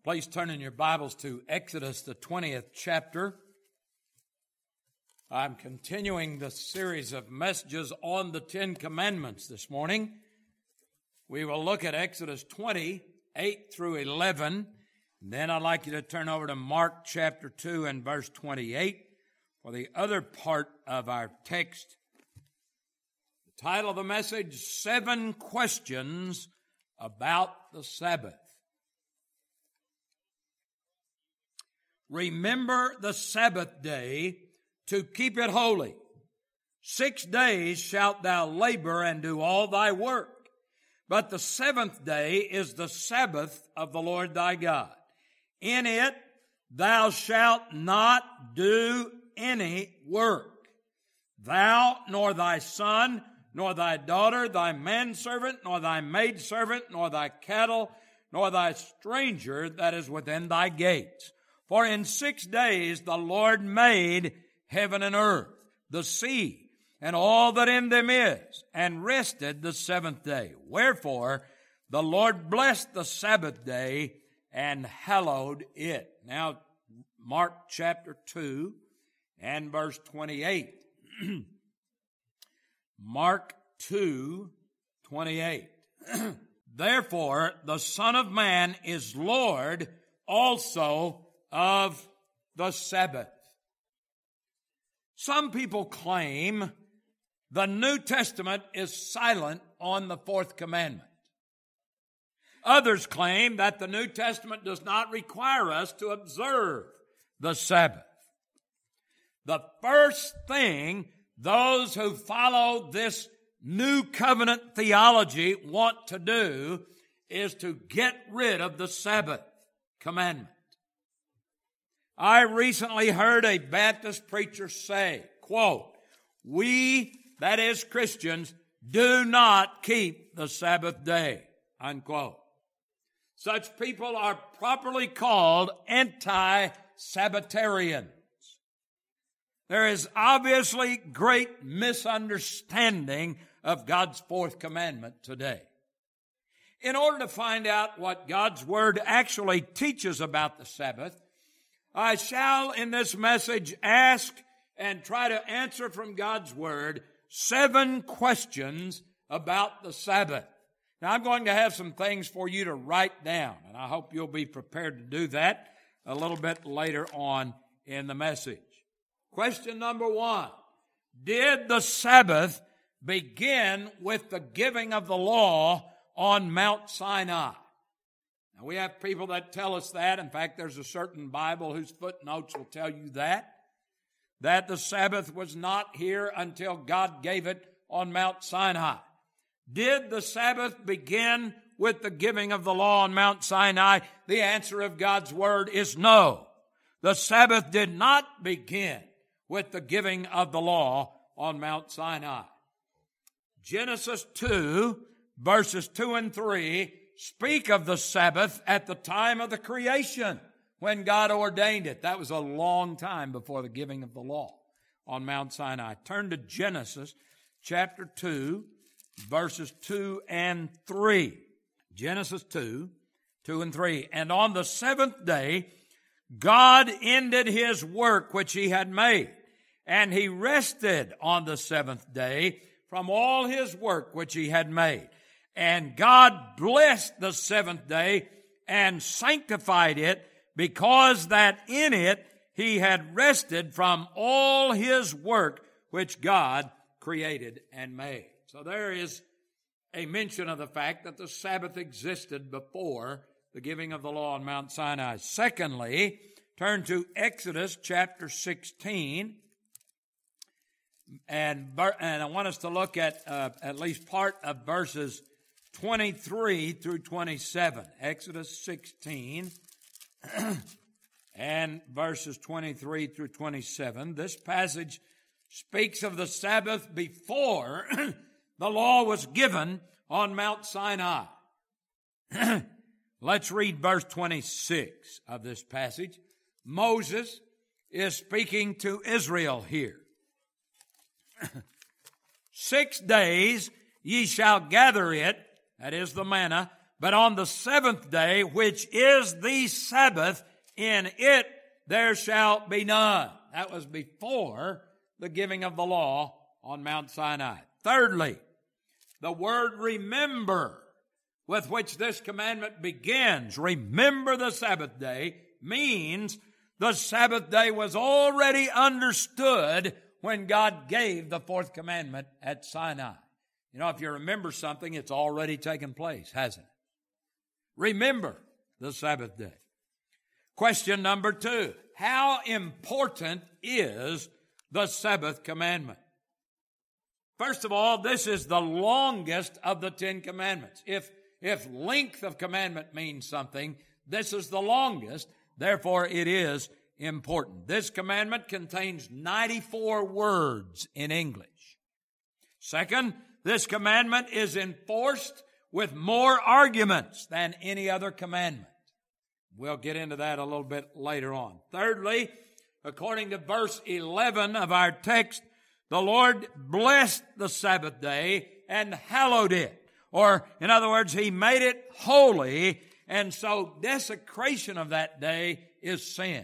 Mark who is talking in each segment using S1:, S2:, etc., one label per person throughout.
S1: Please turn in your Bibles to Exodus, the 20th chapter. I'm continuing the series of messages on the Ten Commandments this morning. We will look at Exodus 20, 8 through 11. And then I'd like you to turn over to Mark chapter 2 and verse 28 for the other part of our text. The title of the message, 7 Questions About the Sabbath. Remember the Sabbath day to keep it holy. 6 days shalt thou labor and do all thy work. But the seventh day is the Sabbath of the Lord thy God. In it thou shalt not do any work. Thou, nor thy son, nor thy daughter, thy manservant, nor thy maidservant, nor thy cattle, nor thy stranger that is within thy gates. For in 6 days the Lord made heaven and earth, the sea, and all that in them is, and rested the seventh day. Wherefore the Lord blessed the Sabbath day and hallowed it. Now, Mark chapter 2 and verse 28. Mark 2, 28. Therefore the Son of Man is Lord also of the Sabbath. Some people claim the New Testament is silent on the fourth commandment. Others claim that the New Testament does not require us to observe the Sabbath. The first thing those who follow this new covenant theology want to do is to get rid of the Sabbath commandment. I recently heard a Baptist preacher say, quote, "We, that is Christians, do not keep the Sabbath day," unquote. Such people are properly called anti-Sabbatarians. There is obviously great misunderstanding of God's fourth commandment today. In order to find out what God's Word actually teaches about the Sabbath, I shall in this message ask and try to answer from God's Word 7 questions about the Sabbath. Now I'm going to have some things for you to write down, and I hope you'll be prepared to do that a little bit later on in the message. Question number 1. Did the Sabbath begin with the giving of the law on Mount Sinai? Now, we have people that tell us that. In fact, there's a certain Bible whose footnotes will tell you that the Sabbath was not here until God gave it on Mount Sinai. Did the Sabbath begin with the giving of the law on Mount Sinai? The answer of God's Word is no. The Sabbath did not begin with the giving of the law on Mount Sinai. Genesis 2, verses 2 and 3, speak of the Sabbath at the time of the creation when God ordained it. That was a long time before the giving of the law on Mount Sinai. Turn to Genesis chapter 2, verses 2 and 3. Genesis 2, 2 and 3. And on the seventh day, God ended his work which he had made, and he rested on the seventh day from all his work which he had made. And God blessed the seventh day and sanctified it, because that in it he had rested from all his work which God created and made. So there is a mention of the fact that the Sabbath existed before the giving of the law on Mount Sinai. Secondly, turn to Exodus chapter 16. And I want us to look at least part of verses 23 through 27. Exodus 16 and verses 23 through 27. This passage speaks of the Sabbath before the law was given on Mount Sinai. Let's read verse 26 of this passage. Moses is speaking to Israel here. 6 days ye shall gather it, that is the manna, But on the seventh day, which is the Sabbath, in it there shall be none. That was before the giving of the law on Mount Sinai. Thirdly, the word remember, with which this commandment begins, remember the Sabbath day, means the Sabbath day was already understood when God gave the fourth commandment at Sinai. You know, if you remember something, it's already taken place, hasn't it? Remember the Sabbath day. Question number 2. How important is the Sabbath commandment? First of all, this is the longest of the 10 commandments. If length of commandment means something, this is the longest. Therefore, it is important. This commandment contains 94 words in English. Second, this commandment is enforced with more arguments than any other commandment. We'll get into that a little bit later on. Thirdly, according to verse 11 of our text, the Lord blessed the Sabbath day and hallowed it. Or, in other words, He made it holy, and so desecration of that day is sin.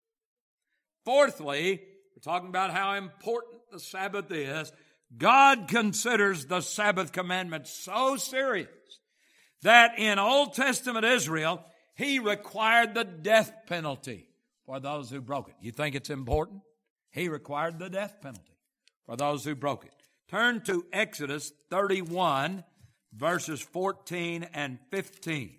S1: Fourthly, we're talking about how important the Sabbath is. God considers the Sabbath commandment so serious that in Old Testament Israel, He required the death penalty for those who broke it. You think it's important? He required the death penalty for those who broke it. Turn to Exodus 31, verses 14 and 15.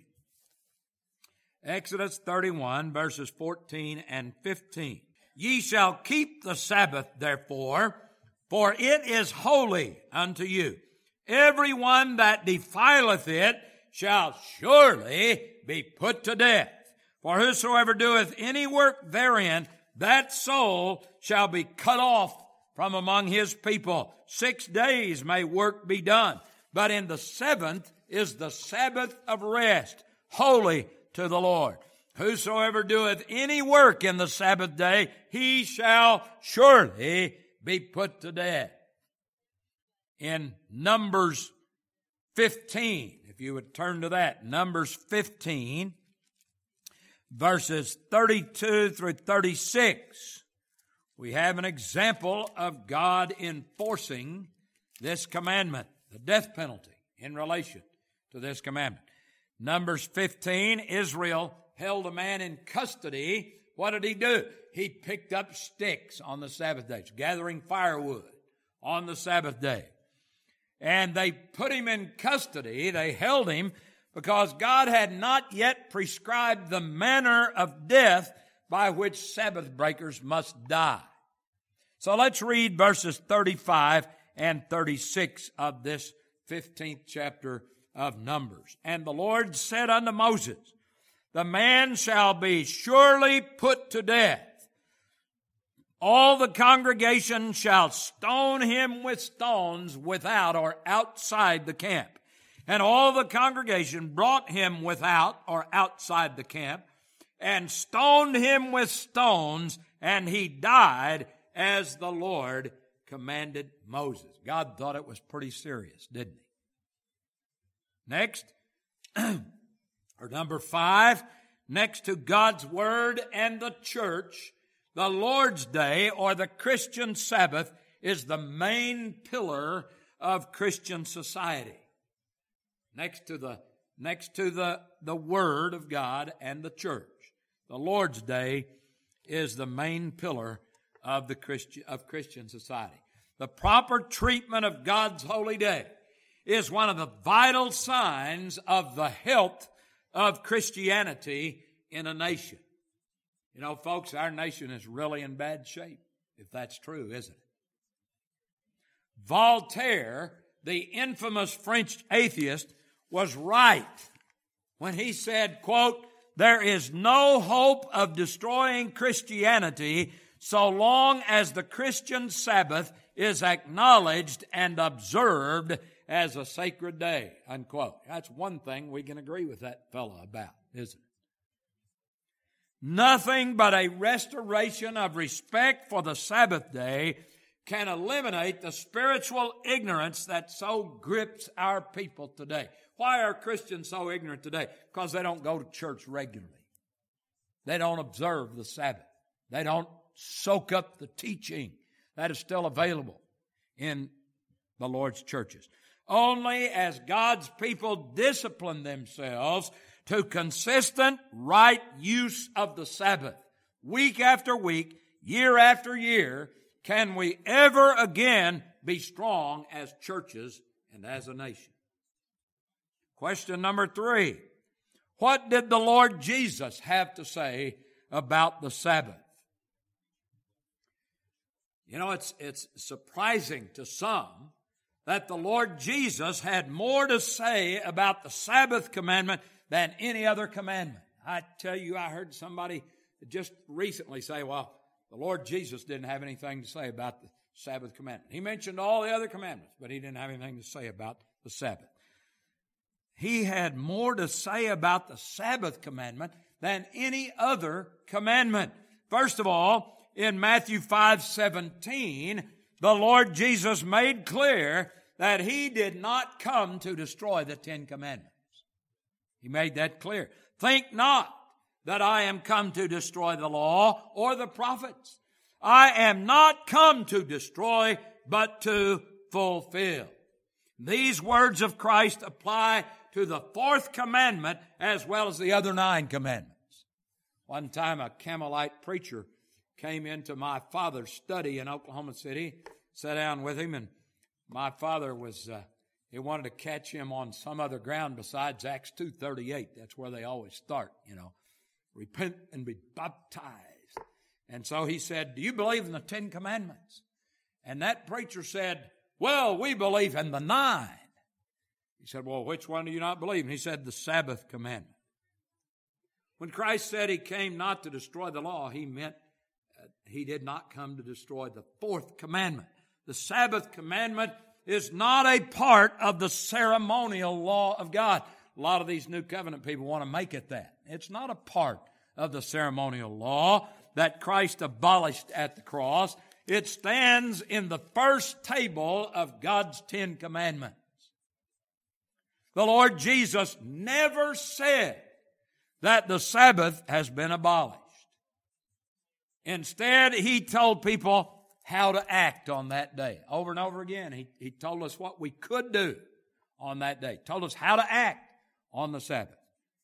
S1: Exodus 31, verses 14 and 15. Ye shall keep the Sabbath, therefore, for it is holy unto you. Every one that defileth it shall surely be put to death. For whosoever doeth any work therein, that soul shall be cut off from among his people. 6 days may work be done, but in the seventh is the Sabbath of rest, holy to the Lord. Whosoever doeth any work in the Sabbath day, he shall surely be put to death. In Numbers 15, if you would turn to that, Numbers 15, verses 32 through 36, we have an example of God enforcing this commandment, the death penalty in relation to this commandment. Numbers 15, Israel held a man in custody. What did he do? He picked up sticks on the Sabbath days, gathering firewood on the Sabbath day. And they put him in custody. They held him because God had not yet prescribed the manner of death by which Sabbath breakers must die. So let's read verses 35 and 36 of this 15th chapter of Numbers. And the Lord said unto Moses, the man shall be surely put to death. All the congregation shall stone him with stones without or outside the camp. And all the congregation brought him without or outside the camp and stoned him with stones, and he died as the Lord commanded Moses. God thought it was pretty serious, didn't He? Next, or number 5, next to God's Word and the church, the Lord's Day or the Christian Sabbath is the main pillar of Christian society. Next to the Word of God and the church, the Lord's Day is the main pillar of Christian society. The proper treatment of God's holy day is one of the vital signs of the health of Christianity in a nation. You know, folks, our nation is really in bad shape, if that's true, isn't it? Voltaire, the infamous French atheist, was right when he said, quote, there is no hope of destroying Christianity so long as the Christian Sabbath is acknowledged and observed as a sacred day, unquote. That's one thing we can agree with that fellow about, isn't it? Nothing but a restoration of respect for the Sabbath day can eliminate the spiritual ignorance that so grips our people today. Why are Christians so ignorant today? Because they don't go to church regularly. They don't observe the Sabbath. They don't soak up the teaching that is still available in the Lord's churches. Only as God's people discipline themselves to consistent right use of the Sabbath, week after week, year after year, can we ever again be strong as churches and as a nation. Question number 3. What did the Lord Jesus have to say about the Sabbath? You know, it's surprising to some that the Lord Jesus had more to say about the Sabbath commandment than any other commandment. I tell you, I heard somebody just recently say, well, the Lord Jesus didn't have anything to say about the Sabbath commandment. He mentioned all the other commandments, but he didn't have anything to say about the Sabbath. He had more to say about the Sabbath commandment than any other commandment. First of all, in Matthew 5:17, the Lord Jesus made clear that He did not come to destroy the 10 commandments. He made that clear. Think not that I am come to destroy the law or the prophets. I am not come to destroy, but to fulfill. These words of Christ apply to the 4th commandment as well as the other 9 commandments. One time a Campbellite preacher came into my father's study in Oklahoma City, sat down with him, and my father he wanted to catch him on some other ground besides Acts 2:38. That's where they always start, repent and be baptized. And so he said, do you believe in the 10 commandments? And that preacher said, well, we believe in the 9. He said, well, which one do you not believe? And he said, the Sabbath commandment. When Christ said He came not to destroy the law, He meant He did not come to destroy the 4th commandment. The Sabbath commandment is not a part of the ceremonial law of God. A lot of these New Covenant people want to make it that. It's not a part of the ceremonial law that Christ abolished at the cross. It stands in the first table of God's 10 commandments. The Lord Jesus never said that the Sabbath has been abolished. Instead, He told people how to act on that day. Over and over again, He told us what we could do on that day. Told us how to act on the Sabbath.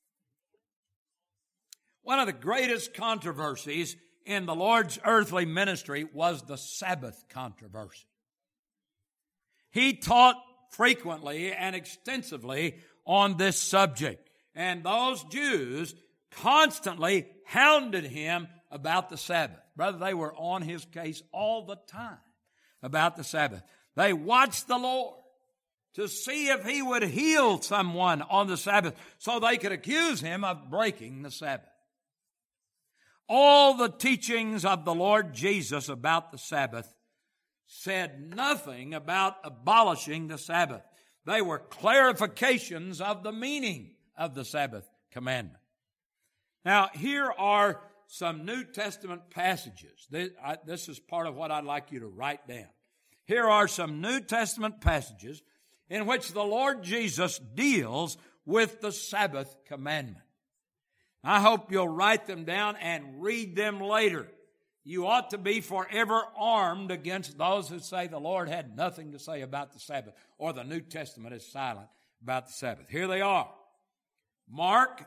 S1: One of the greatest controversies in the Lord's earthly ministry was the Sabbath controversy. He taught frequently and extensively on this subject, and those Jews constantly hounded Him about the Sabbath. Brother, they were on His case all the time about the Sabbath. They watched the Lord to see if He would heal someone on the Sabbath so they could accuse Him of breaking the Sabbath. All the teachings of the Lord Jesus about the Sabbath said nothing about abolishing the Sabbath. They were clarifications of the meaning of the Sabbath commandment. Now, here are some New Testament passages. This is part of what I'd like you to write down. Here are some New Testament passages in which the Lord Jesus deals with the Sabbath commandment. I hope you'll write them down and read them later. You ought to be forever armed against those who say the Lord had nothing to say about the Sabbath, or the New Testament is silent about the Sabbath. Here they are. Mark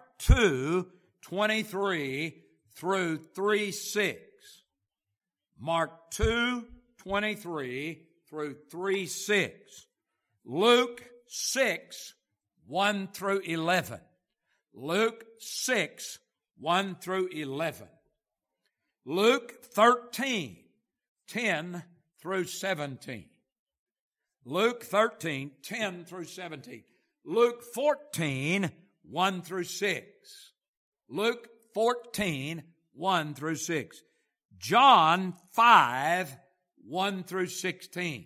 S1: 2:23 through 3:6. Mark 2:23 through 3:6. Luke 6:1 through 11. Luke 6:1 through 11. Luke 13:10 through 17. Luke 13:10 through 17. Luke 14:1 through 6. Luke 14:1 through 6. John 5:1 through 16.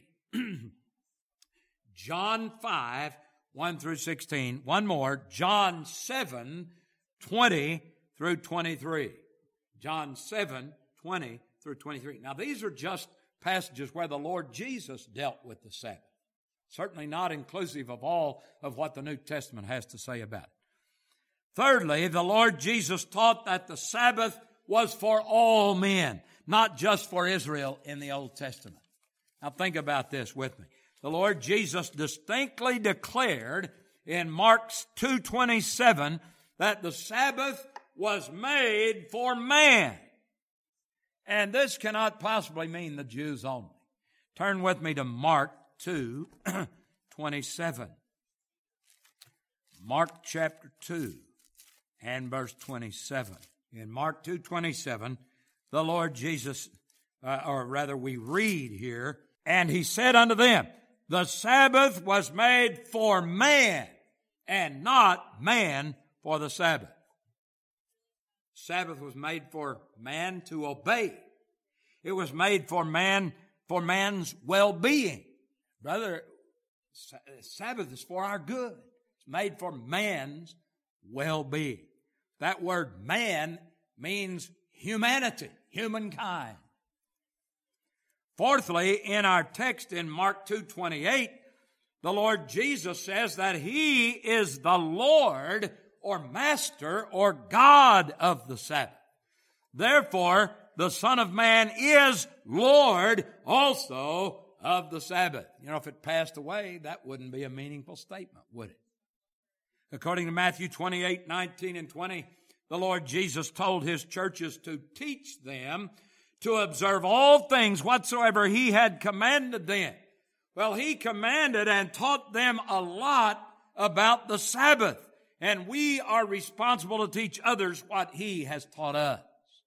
S1: John 5:1 through 16. One more. John 7:20 through 23. John 7:20 through 23. Now, these are just passages where the Lord Jesus dealt with the Sabbath. Certainly not inclusive of all of what the New Testament has to say about it. Thirdly, the Lord Jesus taught that the Sabbath was for all men, not just for Israel in the Old Testament. Now think about this with me. The Lord Jesus distinctly declared in Mark 2:27 that the Sabbath was made for man. And this cannot possibly mean the Jews only. Turn with me to Mark 2:27. Mark chapter 2 and verse 27. In Mark 2:27, the Lord Jesus, we read here, and he said unto them, the Sabbath was made for man, and not man for the Sabbath. Sabbath was made for man to obey. It was made for man, for man's well-being. Brother, Sabbath is for our good. It's made for man's well-being. That word man means humanity, humankind. Fourthly, in our text in Mark 2:28, the Lord Jesus says that He is the Lord or Master or God of the Sabbath. Therefore, the Son of Man is Lord also of the Sabbath. You know, if it passed away, that wouldn't be a meaningful statement, would it? According to Matthew 28:19 and 20, the Lord Jesus told His churches to teach them to observe all things whatsoever He had commanded them. Well, He commanded and taught them a lot about the Sabbath, and we are responsible to teach others what He has taught us.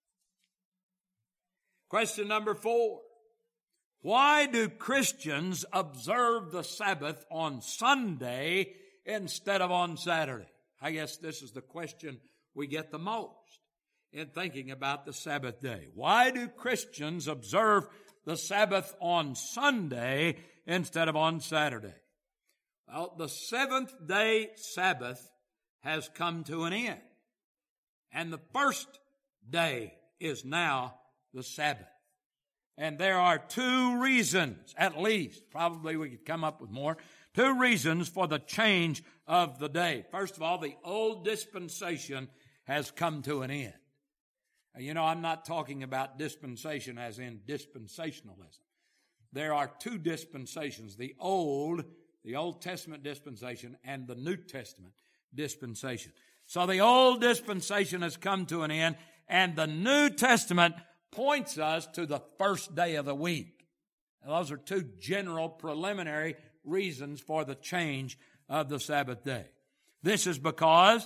S1: Question number 4. Why do Christians observe the Sabbath on Sunday instead of on Saturday? I guess this is the question we get the most in thinking about the Sabbath day. Why do Christians observe the Sabbath on Sunday instead of on Saturday? Well, the seventh-day Sabbath has come to an end, and the first day is now the Sabbath. And there are 2 reasons, at least, probably we could come up with more, 2 reasons for the change of the day. First of all, the old dispensation has come to an end. You know, I'm not talking about dispensation as in dispensationalism. There are 2 dispensations, the Old Testament dispensation and the New Testament dispensation. So the Old dispensation has come to an end, and the New Testament points us to the first day of the week. Now, those are 2 general preliminary reasons for the change of the Sabbath day. This is because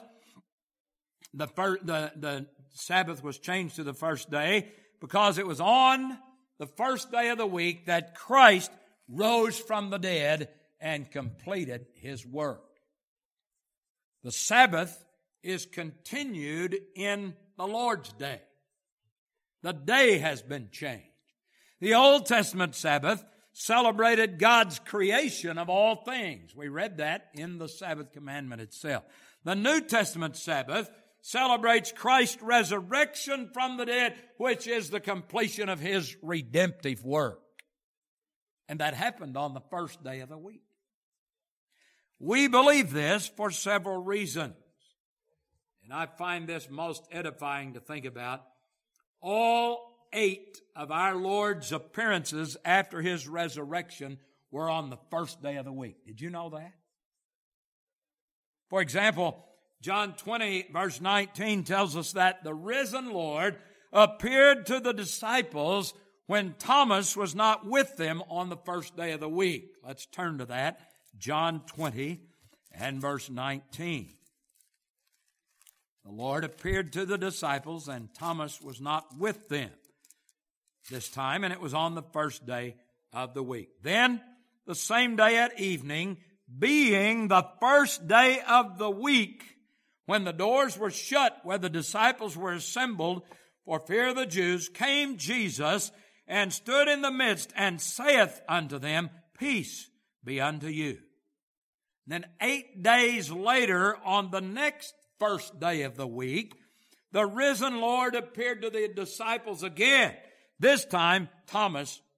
S1: the Sabbath was changed to the first day because it was on the first day of the week that Christ rose from the dead and completed His work. The Sabbath is continued in the Lord's day. The day has been changed. The Old Testament Sabbath celebrated God's creation of all things. We read that in the Sabbath commandment itself. The New Testament Sabbath celebrates Christ's resurrection from the dead, which is the completion of His redemptive work. And that happened on the first day of the week. We believe this for several reasons. And I find this most edifying to think about. All 8 of our Lord's appearances after His resurrection were on the first day of the week. Did you know that? For example, John 20 verse 19 tells us that the risen Lord appeared to the disciples when Thomas was not with them on the first day of the week. Let's turn to that. John 20 and verse 19. The Lord appeared to the disciples, and Thomas was not with them this time, and it was on the first day of the week. Then, the same day at evening, being the first day of the week, when the doors were shut where the disciples were assembled for fear of the Jews, came Jesus and stood in the midst and saith unto them, Peace be unto you. Then 8 days later, on the next first day of the week, the risen Lord appeared to the disciples again. This time, Thomas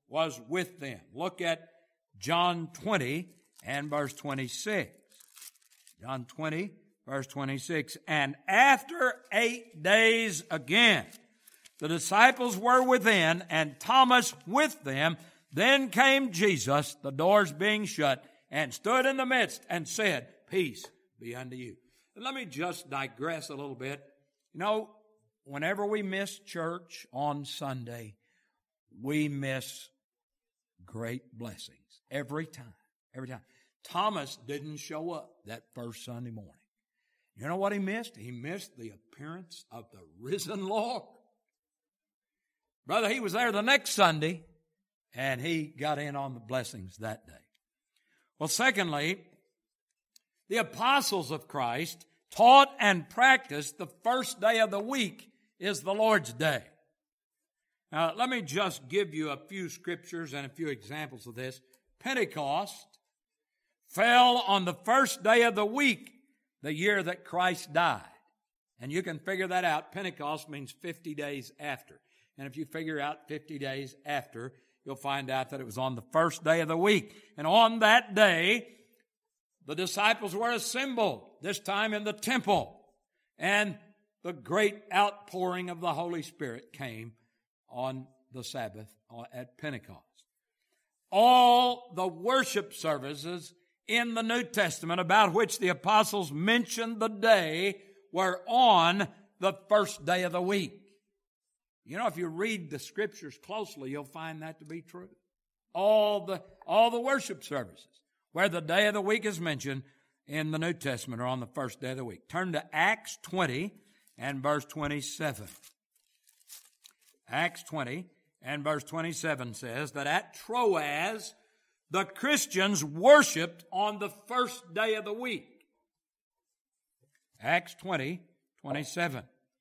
S1: was with them. Look at John 20 and verse 26. John 20, verse 26. And after 8 days again, the disciples were within, and Thomas with them. Then came Jesus, the doors being shut, and stood in the midst and said, Peace be unto you. And let me just digress a little bit. You know, whenever we miss church on Sunday, we miss great blessings. Every time. Every time. Thomas didn't show up that first Sunday morning. You know what he missed? He missed the appearance of the risen Lord. Brother, he was there the next Sunday, and he got in on the blessings that day. Well, secondly, the apostles of Christ taught and practiced the first day of the week is the Lord's Day. Now, let me just give you a few scriptures and a few examples of this. Pentecost fell on the first day of the week, the year that Christ died. And you can figure that out. Pentecost means 50 days after. And if you figure out 50 days after, you'll find out that it was on the first day of the week. And on that day, the disciples were assembled, this time in the temple. And the great outpouring of the Holy Spirit came on the Sabbath at Pentecost. All the worship services in the New Testament about which the apostles mentioned the day were on the first day of the week. You know, if you read the scriptures closely, you'll find that to be true. All the worship services where the day of the week is mentioned in the New Testament are on the first day of the week. Turn to Acts 20 and verse 27. Acts 20 and verse 27 says that at Troas, the Christians worshiped on the first day of the week. Acts 20, 27.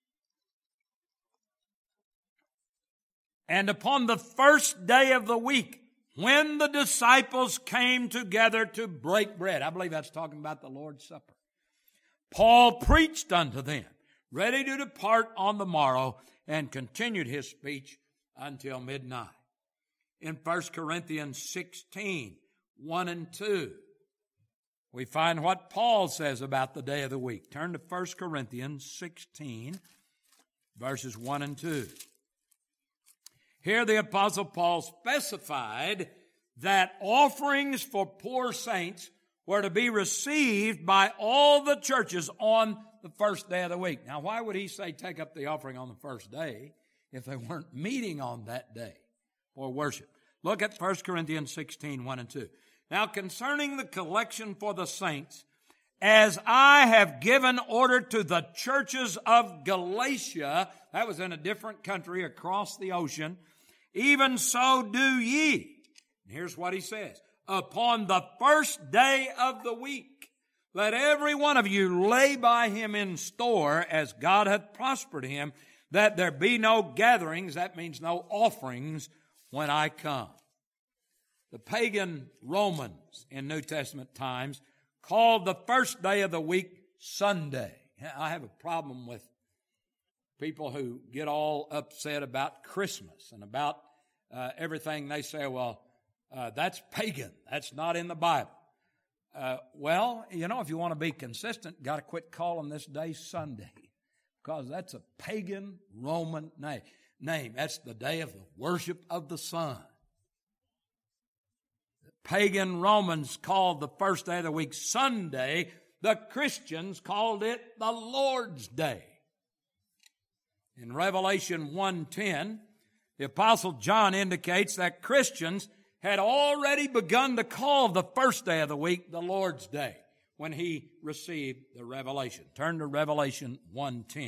S1: And upon the first day of the week, when the disciples came together to break bread, I believe that's talking about the Lord's Supper, Paul preached unto them, ready to depart on the morrow, and continued his speech until midnight. In 1 Corinthians 16, 1 and 2, we find what Paul says about the day of the week. Turn to 1 Corinthians 16, verses 1 and 2. Here the Apostle Paul specified that offerings for poor saints were to be received by all the churches on the first day of the week. Now, why would he say take up the offering on the first day if they weren't meeting on that day for worship? Look at 1 Corinthians 16, 1 and 2. Now, concerning the collection for the saints, as I have given order to the churches of Galatia, that was in a different country across the ocean, even so do ye. Here's what he says. Upon the first day of the week, let every one of you lay by him in store as God hath prospered him, that there be no gatherings, that means no offerings, when I come. The pagan Romans in New Testament times called the first day of the week Sunday. I have a problem with people who get all upset about Christmas and about everything. They say, well, that's pagan. That's not in the Bible. Well, you know, if you want to be consistent, got to quit calling this day Sunday, because that's a pagan Roman name. That's the day of the worship of the sun. The pagan Romans called the first day of the week Sunday. The Christians called it the Lord's Day. In Revelation 1:10, the Apostle John indicates that Christians had already begun to call the first day of the week the Lord's Day when he received the revelation. Turn to Revelation 1:10.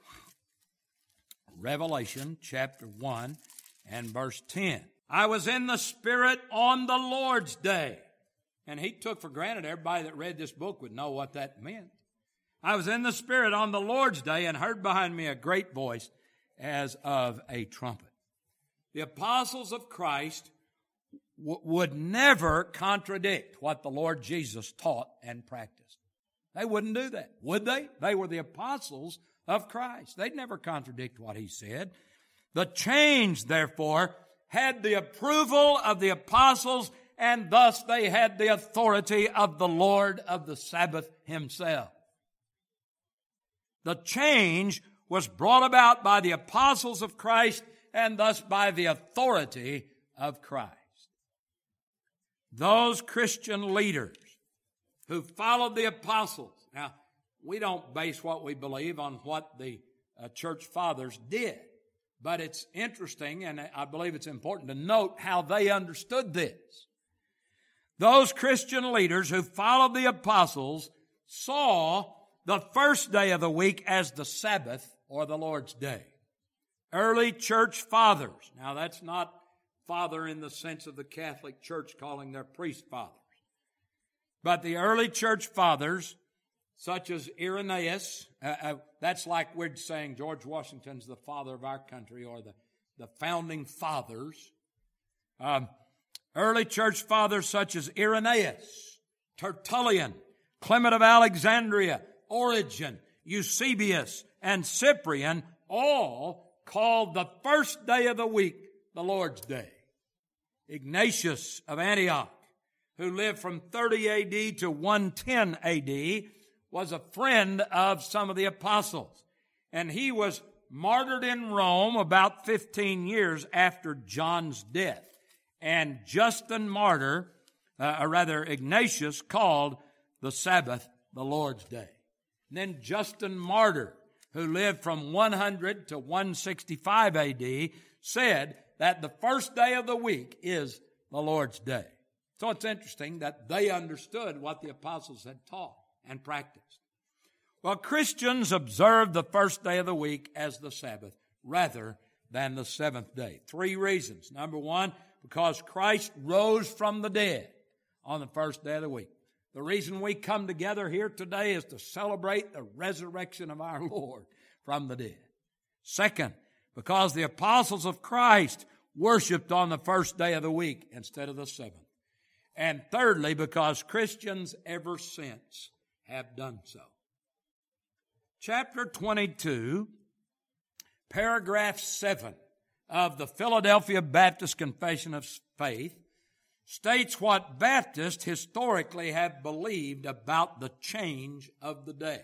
S1: Revelation chapter 1 and verse 10. I was in the Spirit on the Lord's Day. And he took for granted everybody that read this book would know what that meant. I was in the Spirit on the Lord's Day and heard behind me a great voice as of a trumpet. The apostles of Christ would never contradict what the Lord Jesus taught and practiced. They wouldn't do that, would they? They were the apostles of Christ. They'd never contradict what he said. The change, therefore, had the approval of the apostles, and thus they had the authority of the Lord of the Sabbath himself. The change was brought about by the apostles of Christ and thus by the authority of Christ. Those Christian leaders who followed the apostles. Now, we don't base what we believe on what the church fathers did, but it's interesting, and I believe it's important to note how they understood this. Those Christian leaders who followed the apostles saw the first day of the week as the Sabbath or the Lord's Day. Early church fathers. Now, that's not father in the sense of the Catholic Church calling their priest fathers. But the early church fathers, such as Irenaeus, that's like we're saying George Washington's the father of our country, or the founding fathers. Early church fathers such as Irenaeus, Tertullian, Clement of Alexandria, Origen, Eusebius, and Cyprian all called the first day of the week the Lord's Day. Ignatius of Antioch, who lived from 30 A.D. to 110 A.D., was a friend of some of the apostles. And he was martyred in Rome about 15 years after John's death. And Justin Martyr, Ignatius, called the Sabbath the Lord's Day. And then Justin Martyr, who lived from 100 to 165 A.D., said that the first day of the week is the Lord's Day. So it's interesting that they understood what the apostles had taught and practiced. Well, Christians observe the first day of the week as the Sabbath rather than the seventh day. 3 reasons. Number 1, because Christ rose from the dead on the first day of the week. The reason we come together here today is to celebrate the resurrection of our Lord from the dead. Second, because the apostles of Christ worshiped on the first day of the week instead of the seventh. And thirdly, because Christians ever since have done so. Chapter 22, paragraph 7 of the Philadelphia Baptist Confession of Faith states what Baptists historically have believed about the change of the day.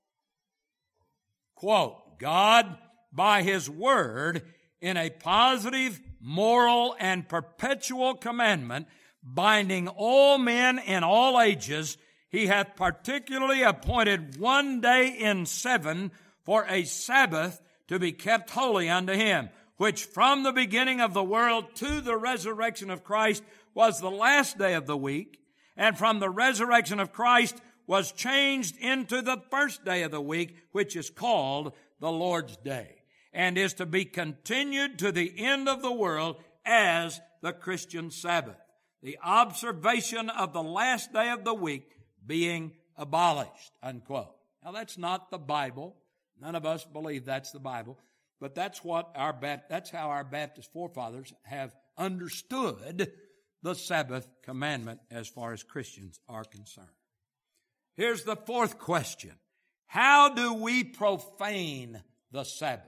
S1: Quote, God, by His Word, in a positive, moral, and perpetual commandment, binding all men in all ages, He hath particularly appointed one day in 7 for a Sabbath to be kept holy unto Him, which from the beginning of the world to the resurrection of Christ was the last day of the week, and from the resurrection of Christ was changed into the first day of the week, which is called the Lord's Day, and is to be continued to the end of the world as the Christian Sabbath, the observation of the last day of the week being abolished, unquote. Now, that's not the Bible. None of us believe that's the Bible, but that's how our Baptist forefathers have understood the Sabbath commandment as far as Christians are concerned. Here's the fourth question. How do we profane the Sabbath?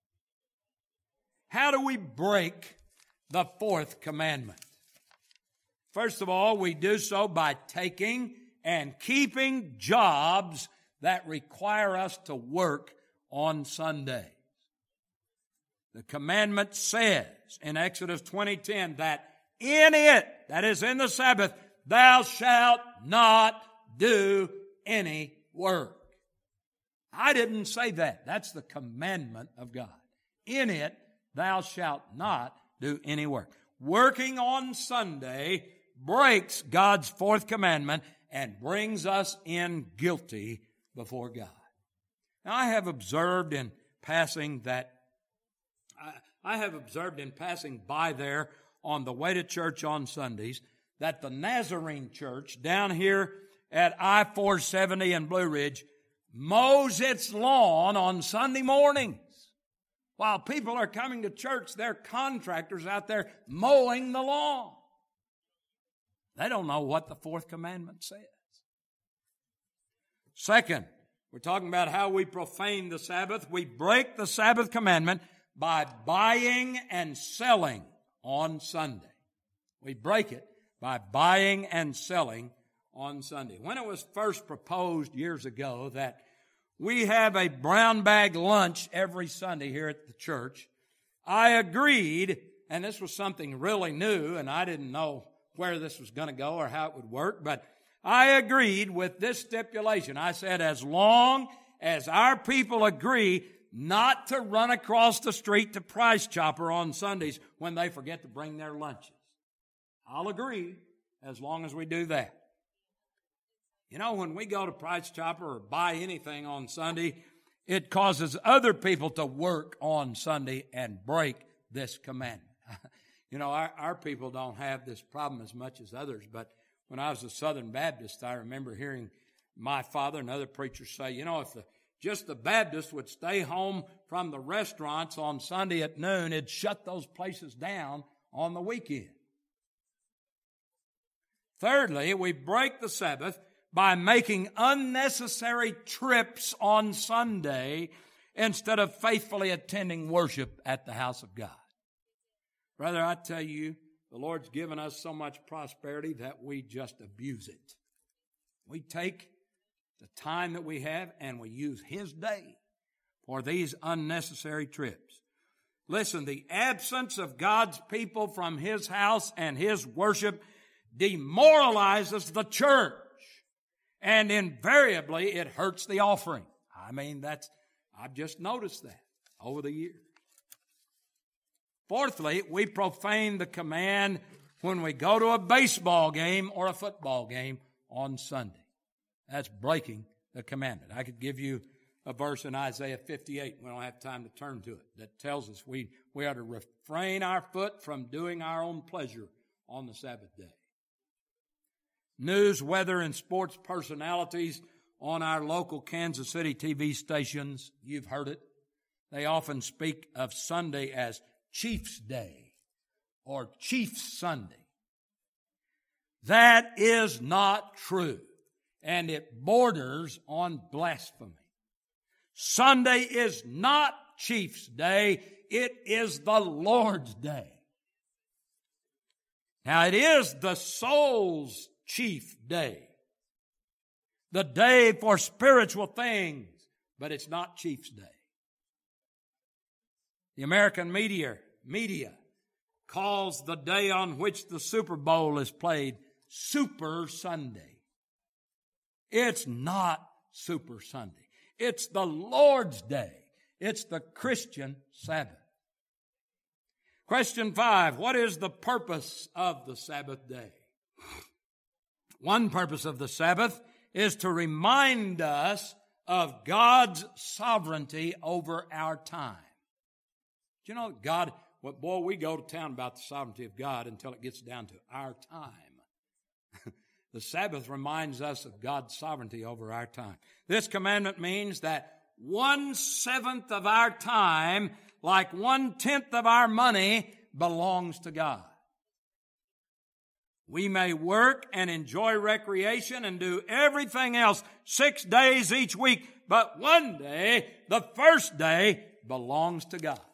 S1: How do we break the fourth commandment? First of all, we do so by taking and keeping jobs that require us to work on Sundays. The commandment says in Exodus 20:10 that in it, that is in the Sabbath, thou shalt not do any work. I didn't say that. That's the commandment of God. In it, thou shalt not do any work. Working on Sunday breaks God's fourth commandment and brings us in guilty before God. Now, I have observed in passing by there on the way to church on Sundays that the Nazarene Church down here at I-470 in Blue Ridge mows its lawn on Sunday mornings. While people are coming to church, there are contractors out there mowing the lawn. They don't know what the fourth commandment says. Second, we're talking about how we profane the Sabbath. We break the Sabbath commandment by buying and selling on Sunday. We break it by buying and selling on Sunday. When it was first proposed years ago that we have a brown bag lunch every Sunday here at the church, I agreed, and this was something really new, and I didn't know where this was going to go or how it would work, but I agreed with this stipulation. I said, as long as our people agree not to run across the street to Price Chopper on Sundays when they forget to bring their lunches, I'll agree as long as we do that. You know, when we go to Price Chopper or buy anything on Sunday, it causes other people to work on Sunday and break this commandment. You know, our people don't have this problem as much as others, but when I was a Southern Baptist, I remember hearing my father and other preachers say, you know, if just the Baptists would stay home from the restaurants on Sunday at noon, it'd shut those places down on the weekend. Thirdly, we break the Sabbath by making unnecessary trips on Sunday instead of faithfully attending worship at the house of God. Brother, I tell you, the Lord's given us so much prosperity that we just abuse it. We take the time that we have and we use His day for these unnecessary trips. Listen, the absence of God's people from His house and His worship demoralizes the church. And invariably, it hurts the offering. I mean, I've just noticed that over the years. Fourthly, we profane the command when we go to a baseball game or a football game on Sunday. That's breaking the commandment. I could give you a verse in Isaiah 58. We don't have time to turn to it. That tells us we are to refrain our foot from doing our own pleasure on the Sabbath day. News, weather, and sports personalities on our local Kansas City TV stations, you've heard it. They often speak of Sunday as Chief's Day or Chief's Sunday. That is not true, and it borders on blasphemy. Sunday is not Chief's Day. It is the Lord's Day. Now, it is the soul's chief day, the day for spiritual things, but it's not Chief's Day. The American media calls the day on which the Super Bowl is played Super Sunday. It's not Super Sunday. It's the Lord's Day. It's the Christian Sabbath. Question 5, what is the purpose of the Sabbath day? One purpose of the Sabbath is to remind us of God's sovereignty over our time. Do you know God, boy, we go to town about the sovereignty of God until it gets down to our time. The Sabbath reminds us of God's sovereignty over our time. This commandment means that 1/7 of our time, like 1/10 of our money, belongs to God. We may work and enjoy recreation and do everything else 6 days each week, but one day, the first day, belongs to God.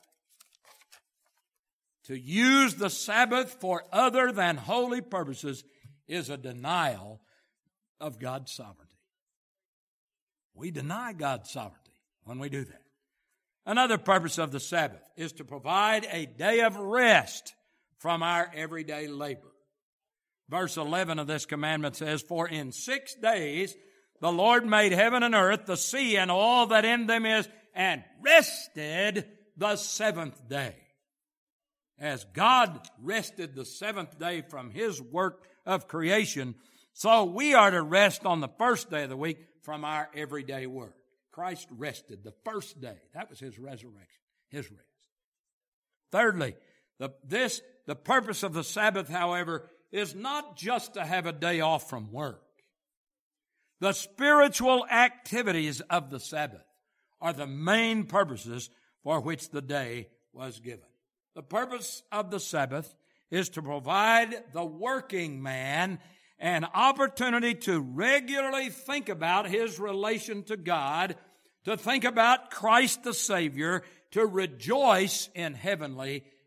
S1: To use the Sabbath for other than holy purposes is a denial of God's sovereignty. We deny God's sovereignty when we do that. Another purpose of the Sabbath is to provide a day of rest from our everyday labor. Verse 11 of this commandment says, for in 6 days the Lord made heaven and earth, the sea and all that in them is, and rested the 7th day. As God rested the 7th day from His work of creation, so we are to rest on the first day of the week from our everyday work. Christ rested the first day. That was His resurrection, His rest. Thirdly, the purpose of the Sabbath, however, is not just to have a day off from work. The spiritual activities of the Sabbath are the main purposes for which the day was given. The purpose of the Sabbath is to provide the working man an opportunity to regularly think about his relation to God, to think about Christ the Savior, to rejoice in heavenly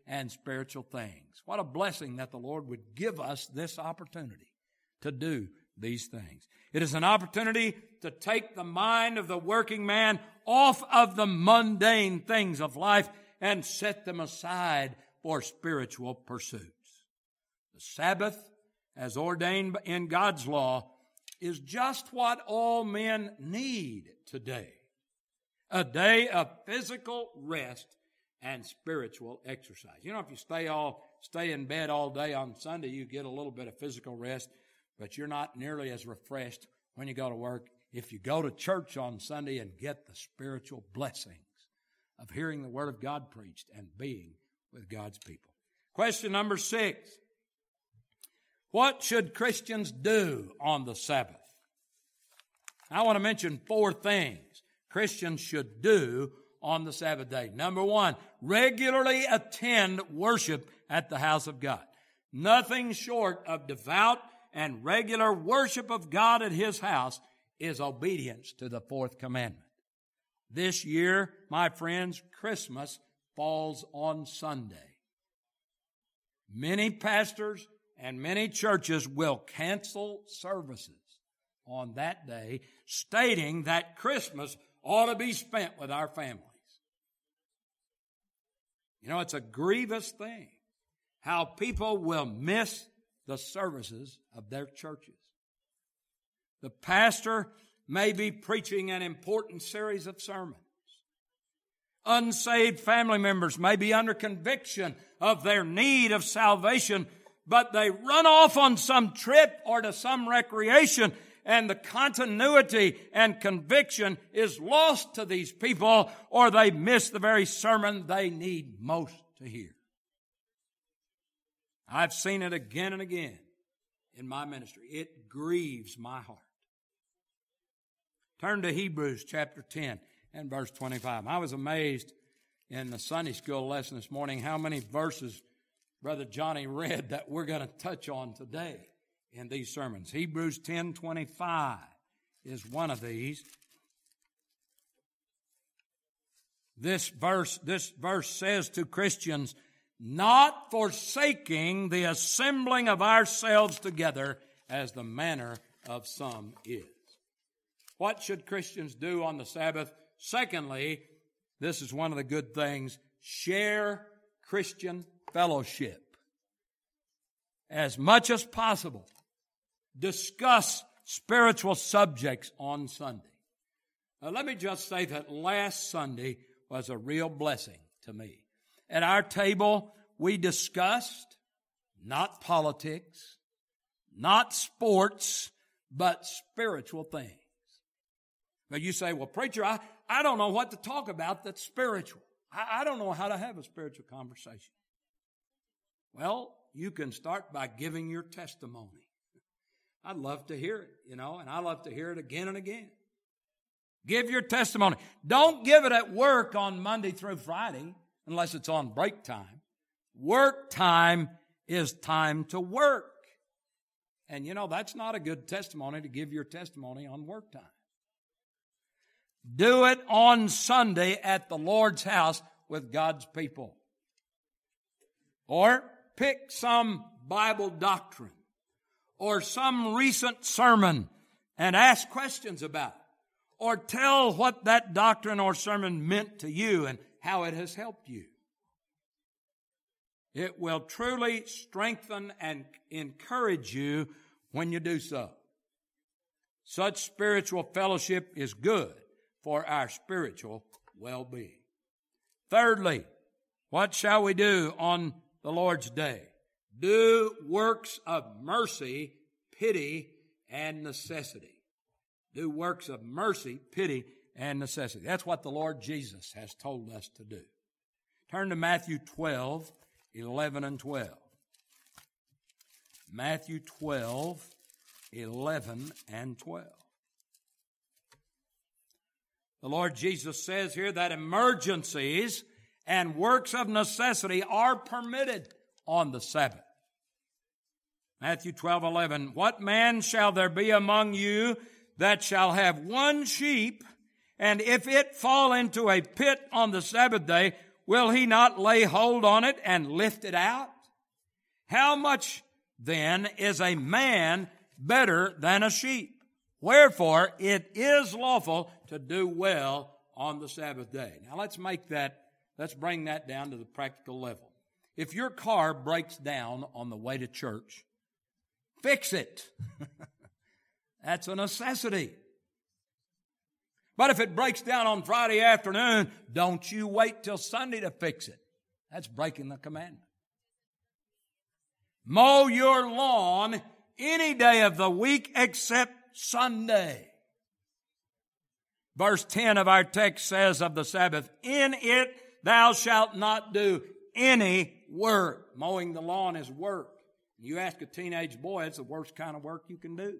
S1: and spiritual things. What a blessing that the Lord would give us this opportunity to do these things. It is an opportunity to take the mind of the working man off of the mundane things of life and set them aside for spiritual pursuits. The Sabbath, as ordained in God's law, is just what all men need today. A day of physical rest and spiritual exercise. You know, if you stay in bed all day on Sunday, you get a little bit of physical rest, but you're not nearly as refreshed when you go to work if you go to church on Sunday and get the spiritual blessings of hearing the Word of God preached and being with God's people. Question number 6. What should Christians do on the Sabbath? I want to mention 4 things Christians should do on the Sabbath day. Number 1, regularly attend worship at the house of God. Nothing short of devout and regular worship of God at His house is obedience to the 4th commandment. This year, my friends, Christmas falls on Sunday. Many pastors and many churches will cancel services on that day, stating that Christmas ought to be spent with our families. You know, it's a grievous thing how people will miss the services of their churches. The pastor may be preaching an important series of sermons. Unsaved family members may be under conviction of their need of salvation, but they run off on some trip or to some recreation, and the continuity and conviction is lost to these people, or they miss the very sermon they need most to hear. I've seen it again and again in my ministry. It grieves my heart. Turn to Hebrews chapter 10 and verse 25. I was amazed in the Sunday school lesson this morning how many verses Brother Johnny read that we're going to touch on today in these sermons. Hebrews 10:25 is one of these. This verse says to Christians, not forsaking the assembling of ourselves together as the manner of some is. What should Christians do on the Sabbath? Secondly, this is one of the good things, share Christian fellowship. As much as possible, discuss spiritual subjects on Sunday. Now, let me just say that last Sunday was a real blessing to me. At our table, we discussed not politics, not sports, but spiritual things. Now you say, well, preacher, I don't know what to talk about that's spiritual. I don't know how to have a spiritual conversation. Well, you can start by giving your testimony. I'd love to hear it, and I love to hear it again and again. Give your testimony. Don't give it at work on Monday through Friday, unless it's on break time. Work time is time to work. And that's not a good testimony to give your testimony on work time. Do it on Sunday at the Lord's house with God's people. Or pick some Bible doctrine or some recent sermon and ask questions about it. Or tell what that doctrine or sermon meant to you and how it has helped you. It will truly strengthen and encourage you when you do so. Such spiritual fellowship is good for our spiritual well-being. Thirdly, what shall we do on the Lord's Day? Do works of mercy, pity, and necessity. Do works of mercy, pity, and necessity. That's what the Lord Jesus has told us to do. Turn to Matthew 12, 11 and 12. Matthew 12, 11 and 12. The Lord Jesus says here that emergencies and works of necessity are permitted on the Sabbath. Matthew 12:11. What man shall there be among you that shall have one sheep, and if it fall into a pit on the Sabbath day, will he not lay hold on it and lift it out? How much then is a man better than a sheep? Wherefore it is lawful to do well on the Sabbath day. Now let's bring that down to the practical level. If your car breaks down on the way to church, fix it. That's a necessity. But if it breaks down on Friday afternoon, don't you wait till Sunday to fix it. That's breaking the commandment. Mow your lawn any day of the week except Sunday. Verse 10 of our text says of the Sabbath, in it thou shalt not do any work. Mowing the lawn is work. You ask a teenage boy, it's the worst kind of work you can do.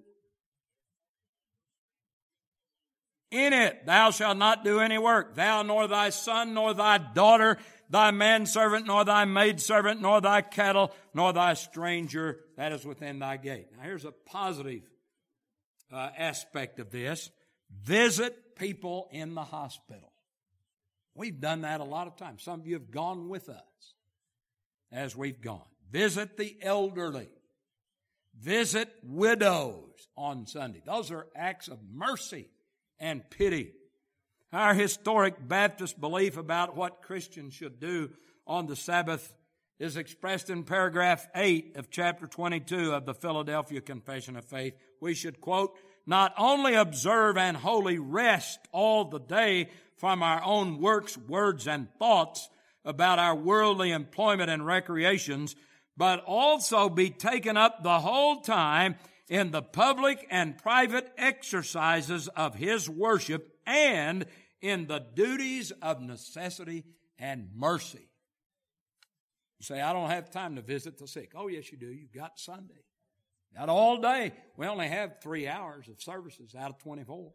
S1: In it thou shalt not do any work, thou nor thy son, nor thy daughter, thy manservant, nor thy maidservant, nor thy cattle, nor thy stranger that is within thy gate. Now here's a positive aspect of this. Visit people in the hospital. We've done that a lot of times. Some of you have gone with us as we've gone. Visit the elderly. Visit widows on Sunday. Those are acts of mercy and pity. Our historic Baptist belief about what Christians should do on the Sabbath is expressed in paragraph 8 of chapter 22 of the Philadelphia Confession of Faith. We should, quote, not only observe and wholly rest all the day from our own works, words, and thoughts about our worldly employment and recreations, but also be taken up the whole time in the public and private exercises of His worship and in the duties of necessity and mercy. You say, I don't have time to visit the sick. Oh, yes, you do. You've got Sunday. Got all day. We only have 3 hours of services out of 24.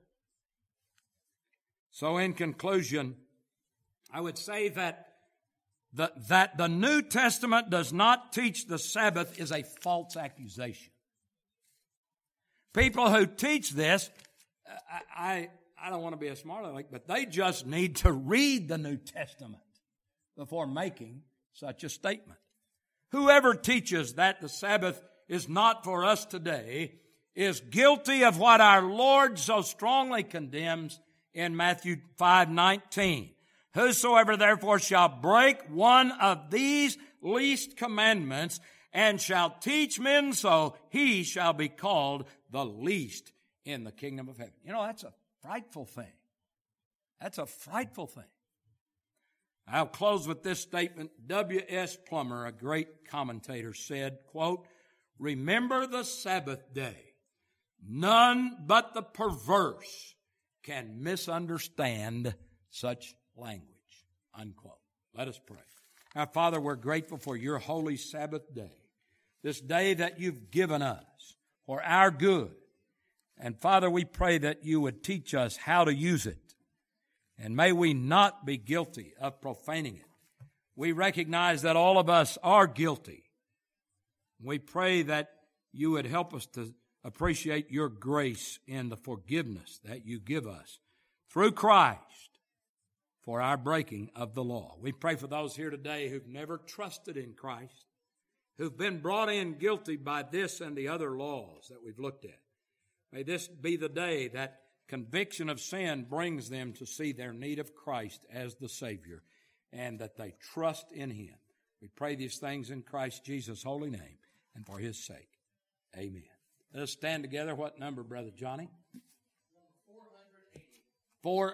S1: So in conclusion, I would say that the New Testament does not teach the Sabbath is a false accusation. People who teach this, I don't want to be a smart aleck, but they just need to read the New Testament before making such a statement. Whoever teaches that the Sabbath is not for us today is guilty of what our Lord so strongly condemns in Matthew 5:19. Whosoever therefore shall break one of these least commandments and shall teach men so, he shall be called the least in the kingdom of heaven. You know, that's a frightful thing. That's a frightful thing. I'll close with this statement. W.S. Plummer, a great commentator, said, quote, remember the Sabbath day. None but the perverse can misunderstand such language, unquote. Let us pray. Our Father, we're grateful for your holy Sabbath day, this day that you've given us for our good. And Father, we pray that you would teach us how to use it. And may we not be guilty of profaning it. We recognize that all of us are guilty. We pray that you would help us to appreciate your grace in the forgiveness that you give us through Christ for our breaking of the law. We pray for those here today who've never trusted in Christ, who've been brought in guilty by this and the other laws that we've looked at. May this be the day that conviction of sin brings them to see their need of Christ as the Savior and that they trust in Him. We pray these things in Christ Jesus' holy name and for His sake. Amen. Let us stand together. What number, Brother Johnny? 480.